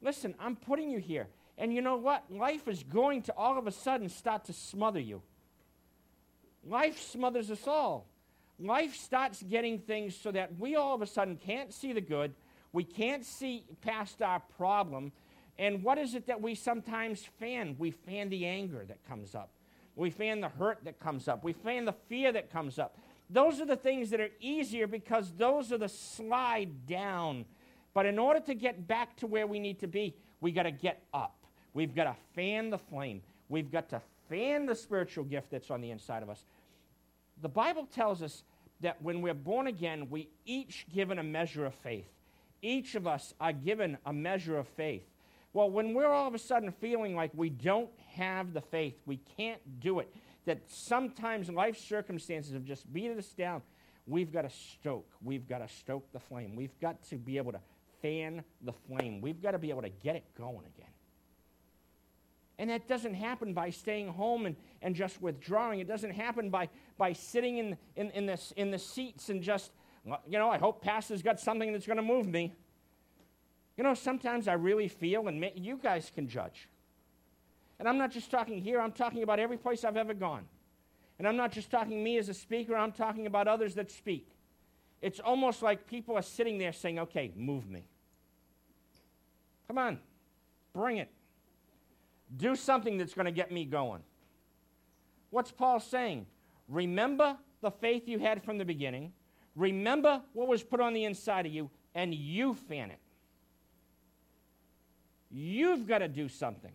Listen, I'm putting you here. And you know what? Life is going to all of a sudden start to smother you. Life smothers us all. Life starts getting things so that we all of a sudden can't see the good. We can't see past our problem. And what is it that we sometimes fan? We fan the anger that comes up. We fan the hurt that comes up. We fan the fear that comes up. Those are the things that are easier because those are the slide down. But in order to get back to where we need to be, we got to get up. We've got to fan the flame. We've got to fan the spiritual gift that's on the inside of us. The Bible tells us that when we're born again, we each given a measure of faith. Each of us are given a measure of faith. Well, when we're all of a sudden feeling like we don't have the faith, we can't do it, that sometimes life circumstances have just beaten us down, we've got to stoke. We've got to stoke the flame. We've got to be able to fan the flame. We've got to be able to get it going again. And that doesn't happen by staying home and, and just withdrawing. It doesn't happen by, by sitting in, in, in, this, in the seats and just, you know, I hope Pastor's got something that's going to move me. You know, sometimes I really feel, and you guys can judge. And I'm not just talking here, I'm talking about every place I've ever gone. And I'm not just talking me as a speaker, I'm talking about others that speak. It's almost like people are sitting there saying, okay, move me. Come on, bring it. Do something that's going to get me going. What's Paul saying? Remember the faith you had from the beginning. Remember what was put on the inside of you, and you fan it. You've got to do something.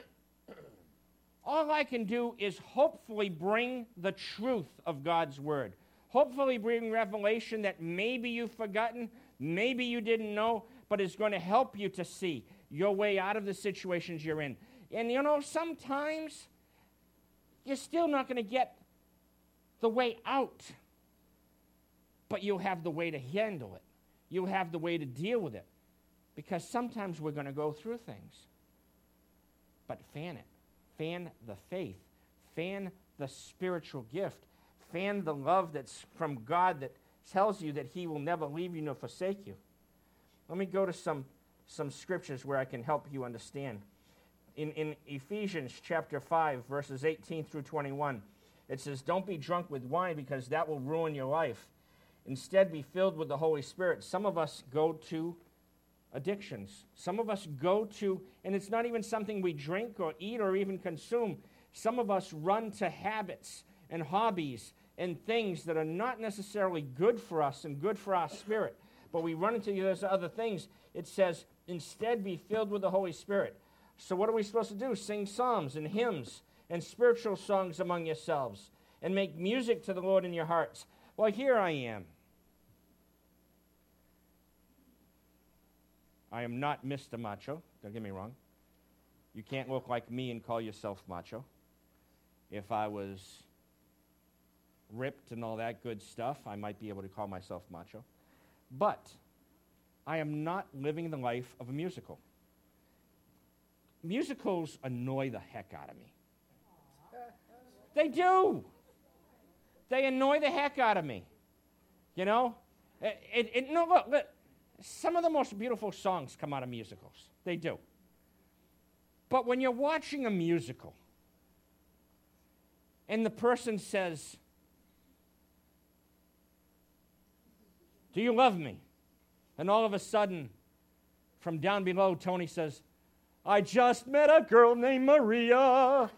All I can do is hopefully bring the truth of God's word. Hopefully bring revelation that maybe you've forgotten, maybe you didn't know, but it's going to help you to see your way out of the situations you're in. And you know, sometimes you're still not going to get the way out, but you'll have the way to handle it. You'll have the way to deal with it. Because sometimes we're going to go through things. But fan it. Fan the faith. Fan the spiritual gift. Fan the love that's from God that tells you that he will never leave you nor forsake you. Let me go to some, some scriptures where I can help you understand. In, in Ephesians chapter five, verses eighteen through twenty-one, it says, don't be drunk with wine because that will ruin your life. Instead, be filled with the Holy Spirit. Some of us go to addictions. Some of us go to, and it's not even something we drink or eat or even consume. Some of us run to habits and hobbies and things that are not necessarily good for us and good for our spirit, but we run into those other things. It says, instead be filled with the Holy Spirit. So what are we supposed to do? Sing psalms and hymns and spiritual songs among yourselves and make music to the Lord in your hearts. Well, here I am. I am not Mister Macho. Don't get me wrong. You can't look like me and call yourself macho. If I was ripped and all that good stuff, I might be able to call myself macho. But I am not living the life of a musical. Musicals annoy the heck out of me. They do. They annoy the heck out of me. You know? It, it, it, no, look, look. Some of the most beautiful songs come out of musicals. They do. But when you're watching a musical and the person says, do you love me? And all of a sudden, from down below, Tony says, I just met a girl named Maria.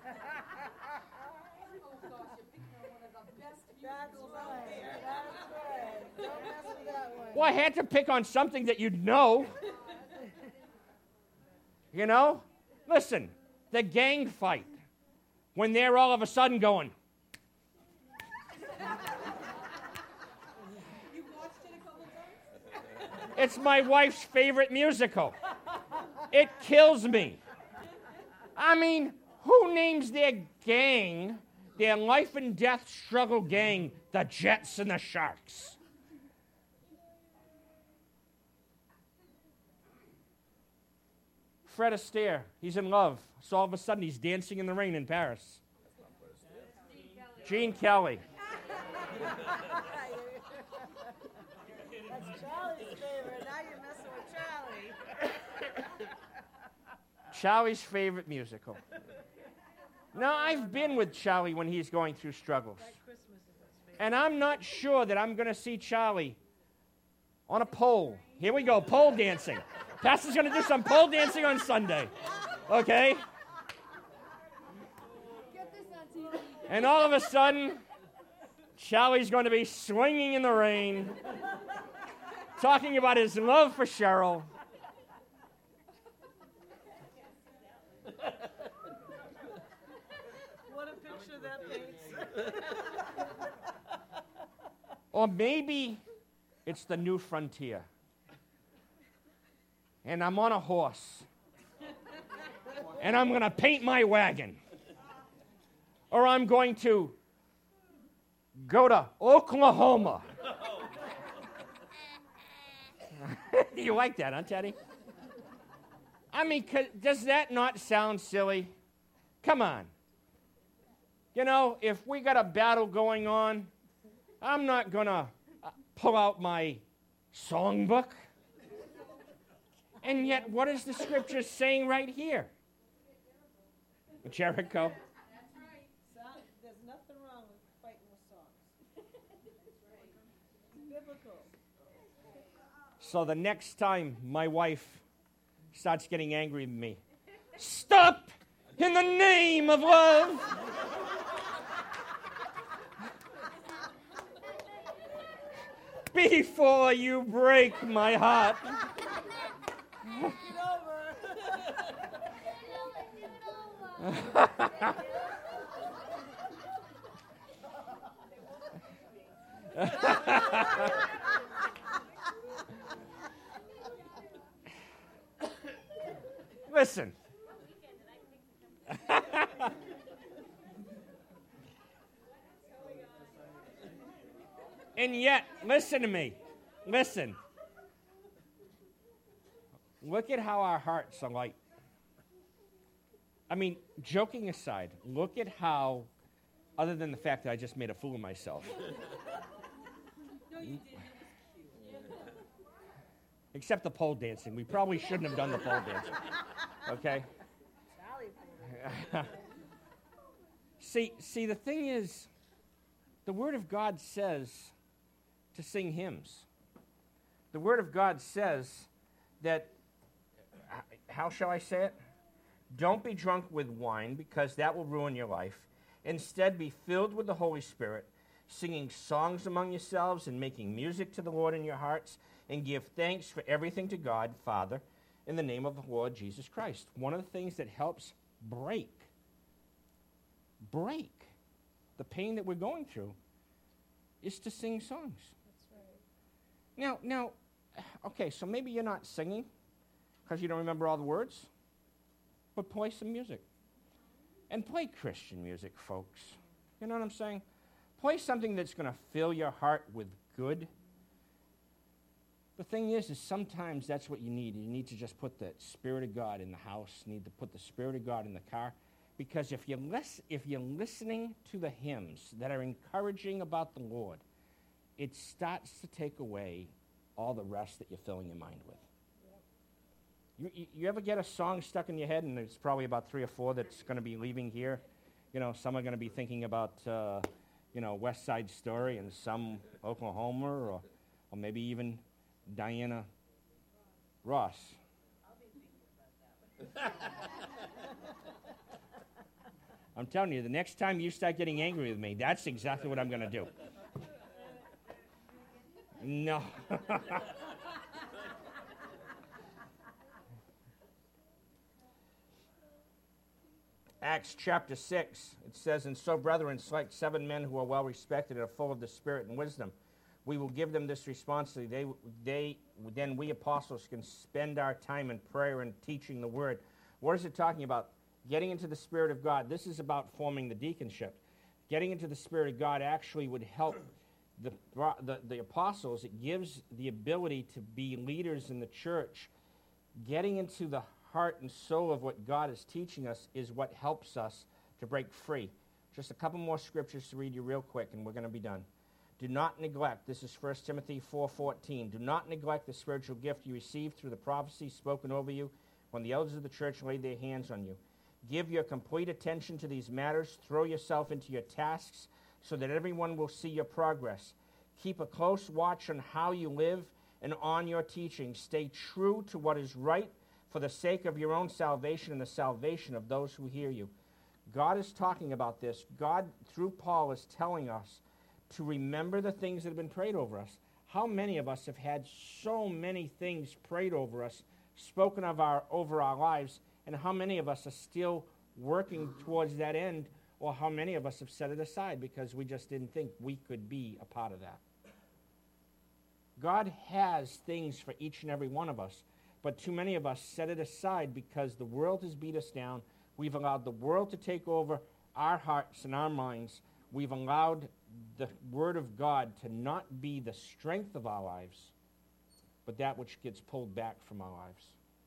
Well, I had to pick on something that you'd know. You know? Listen, the gang fight, when they're all of a sudden going. You watched it a couple times? It's my wife's favorite musical. It kills me. I mean, who names their gang, their life and death struggle gang, the Jets and the Sharks? Fred Astaire, he's in love. So all of a sudden he's dancing in the rain in Paris. Gene Kelly. Charlie's favorite. Now you're messing with Charlie. Charlie's favorite musical. Now, I've been with Charlie when he's going through struggles. Like Christmas is his favorite. And I'm not sure that I'm going to see Charlie on a pole. Here we go, pole dancing. Pastor's going to do some pole dancing on Sunday. Okay? Get this on T V. And all of a sudden, Charlie's going to be swinging in the rain, talking about his love for Cheryl. What a picture that paints. Or maybe it's the new frontier. And I'm on a horse. And I'm going to paint my wagon. Or I'm going to go to Oklahoma. You like that, huh, Teddy? I mean, c- does that not sound silly? Come on. You know, if we got a battle going on, I'm not going to uh, pull out my songbook. And yet, what is the scripture saying right here? Jericho. Sound, there's nothing wrong with fighting with songs. It's biblical. So the next time my wife starts getting angry with me, stop in the name of love. Before you break my heart. Get over. Listen. And yet, listen to me. Listen. Look at how our hearts are like. I mean, joking aside, look at how, other than the fact that I just made a fool of myself. No, you didn't. Except the pole dancing. We probably shouldn't have done the pole dancing. Okay? Charlie. see, see, the thing is, the Word of God says to sing hymns. The Word of God says that, h- how shall I say it? Don't be drunk with wine, because that will ruin your life. Instead, be filled with the Holy Spirit, singing songs among yourselves and making music to the Lord in your hearts, and give thanks for everything to God, Father, in the name of the Lord Jesus Christ. One of the things that helps break, break the pain that we're going through is to sing songs. That's right. Now, now, okay, so maybe you're not singing because you don't remember all the words, but play some music. And play Christian music, folks. You know what I'm saying? Play something that's going to fill your heart with good. The thing is, is sometimes that's what you need. You need to just put the Spirit of God in the house. You need to put the Spirit of God in the car. Because if you're, lis- if you're listening to the hymns that are encouraging about the Lord, it starts to take away all the rest that you're filling your mind with. You, you, you ever get a song stuck in your head, and there's probably about three or four that's going to be leaving here? You know, some are going to be thinking about, uh, you know, West Side Story, and some Oklahoma, or, or maybe even Diana Ross. I'll be thinking about that one. I'm telling you, the next time you start getting angry with me, that's exactly what I'm going to do. No. Acts chapter six, it says, "And so, brethren, select seven men who are well respected and are full of the Spirit and wisdom. We will give them this responsibility. They, they, then we apostles can spend our time in prayer and teaching the word." What is it talking about? Getting into the Spirit of God. This is about forming the deaconship. Getting into the Spirit of God actually would help the, the, the apostles. It gives the ability to be leaders in the church. Getting into the heart and soul of what God is teaching us is what helps us to break free. Just a couple more scriptures to read you real quick, and we're going to be done. Do not neglect, this is First Timothy four fourteen, do not neglect the spiritual gift you received through the prophecy spoken over you when the elders of the church laid their hands on you. Give your complete attention to these matters. Throw yourself into your tasks so that everyone will see your progress. Keep a close watch on how you live and on your teaching. Stay true to what is right for the sake of your own salvation and the salvation of those who hear you. God is talking about this. God, through Paul, is telling us to remember the things that have been prayed over us. How many of us have had so many things prayed over us, spoken of our over our lives, and how many of us are still working towards that end, or how many of us have set it aside because we just didn't think we could be a part of that? God has things for each and every one of us, but too many of us set it aside because the world has beat us down. We've allowed the world to take over our hearts and our minds. We've allowed the Word of God to not be the strength of our lives, but that which gets pulled back from our lives.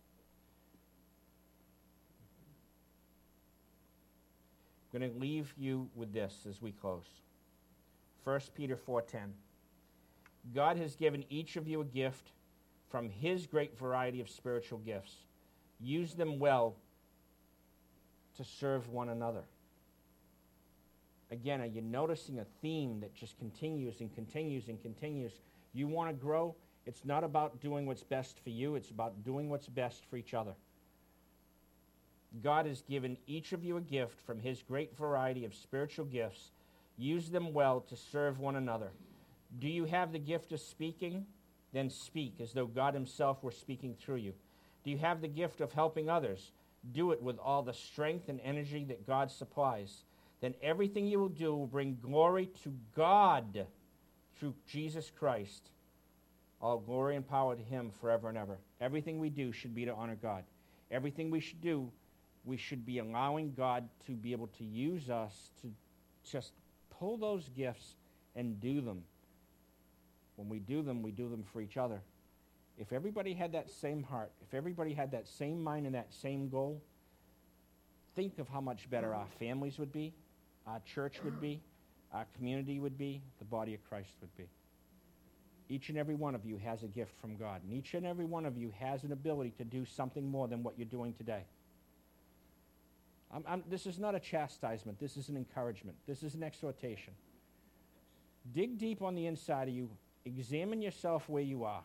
I'm going to leave you with this as we close. First Peter four ten. God has given each of you a gift from his great variety of spiritual gifts. Use them well to serve one another. Again, are you noticing a theme that just continues and continues and continues? You want to grow? It's not about doing what's best for you. It's about doing what's best for each other. God has given each of you a gift from his great variety of spiritual gifts. Use them well to serve one another. Do you have the gift of speaking? Then speak as though God himself were speaking through you. Do you have the gift of helping others? Do it with all the strength and energy that God supplies. Then everything you will do will bring glory to God through Jesus Christ. All glory and power to him forever and ever. Everything we do should be to honor God. Everything we should do, we should be allowing God to be able to use us to just pull those gifts and do them. When we do them, we do them for each other. If everybody had that same heart, if everybody had that same mind and that same goal, think of how much better our families would be, our church would be, our community would be, the body of Christ would be. Each and every one of you has a gift from God, and each and every one of you has an ability to do something more than what you're doing today. I'm, I'm, this is not a chastisement. This is an encouragement. This is an exhortation. Dig deep on the inside of you. Examine yourself where you are.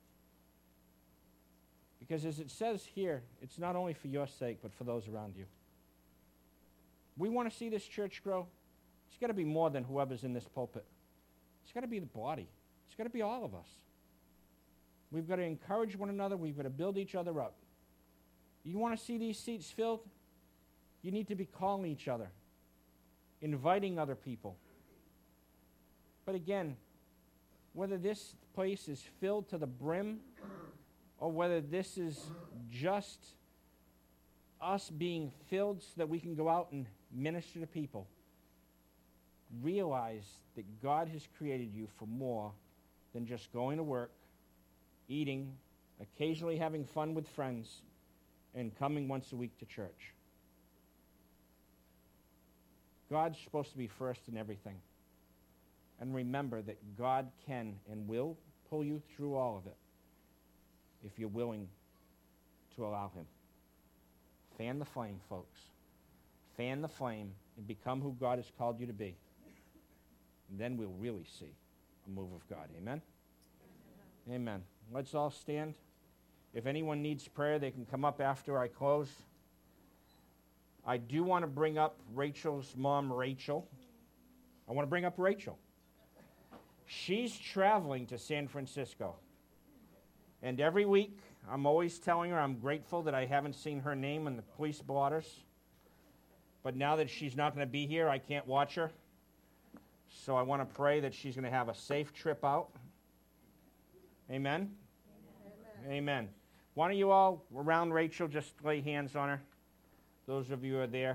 Because as it says here, it's not only for your sake, but for those around you. We want to see this church grow. It's got to be more than whoever's in this pulpit. It's got to be the body. It's got to be all of us. We've got to encourage one another. We've got to build each other up. You want to see these seats filled? You need to be calling each other, inviting other people. But again, whether this place is filled to the brim or whether this is just us being filled so that we can go out and minister to people, realize that God has created you for more than just going to work, eating, occasionally having fun with friends, and coming once a week to church. God's supposed to be first in everything. And remember that God can and will pull you through all of it if you're willing to allow him. Fan the flame, folks. Fan the flame and become who God has called you to be. And then we'll really see a move of God. Amen? Amen. Amen. Let's all stand. If anyone needs prayer, they can come up after I close. I do want to bring up Rachel's mom, Rachel. I want to bring up Rachel. She's traveling to San Francisco. And every week, I'm always telling her I'm grateful that I haven't seen her name in the police blotters. But now that she's not going to be here, I can't watch her. So I want to pray that she's going to have a safe trip out. Amen? Amen. Amen. Why don't you all, around Rachel, just lay hands on her? Those of you who are there.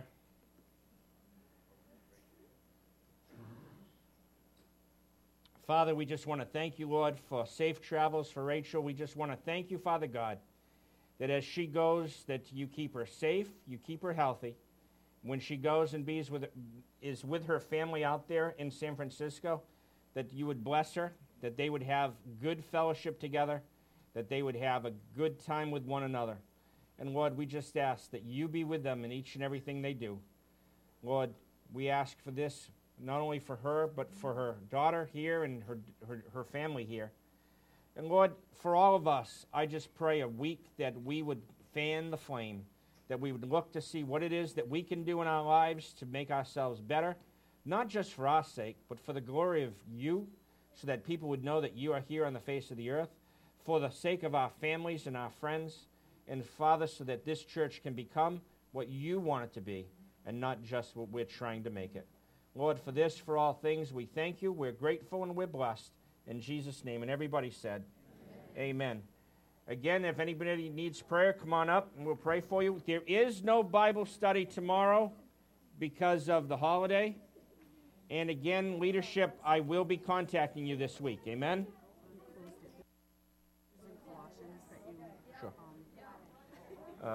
Father, we just want to thank you, Lord, for safe travels for Rachel. We just want to thank you, Father God, that as she goes, that you keep her safe, you keep her healthy. When she goes and be with, is with her family out there in San Francisco, that you would bless her, that they would have good fellowship together, that they would have a good time with one another. And Lord, we just ask that you be with them in each and everything they do. Lord, we ask for this not only for her, but for her daughter here and her, her, her family here. And Lord, for all of us, I just pray a week that we would fan the flame, that we would look to see what it is that we can do in our lives to make ourselves better, not just for our sake, but for the glory of you, so that people would know that you are here on the face of the earth, for the sake of our families and our friends, and Father, so that this church can become what you want it to be, and not just what we're trying to make it. Lord, for this, for all things, we thank you, we're grateful, and we're blessed. In Jesus' name, and everybody said, Amen. Amen. Again, if anybody needs prayer, come on up, and we'll pray for you. There is no Bible study tomorrow because of the holiday. And again, leadership, I will be contacting you this week. Amen? In Colossians that you Sure. um,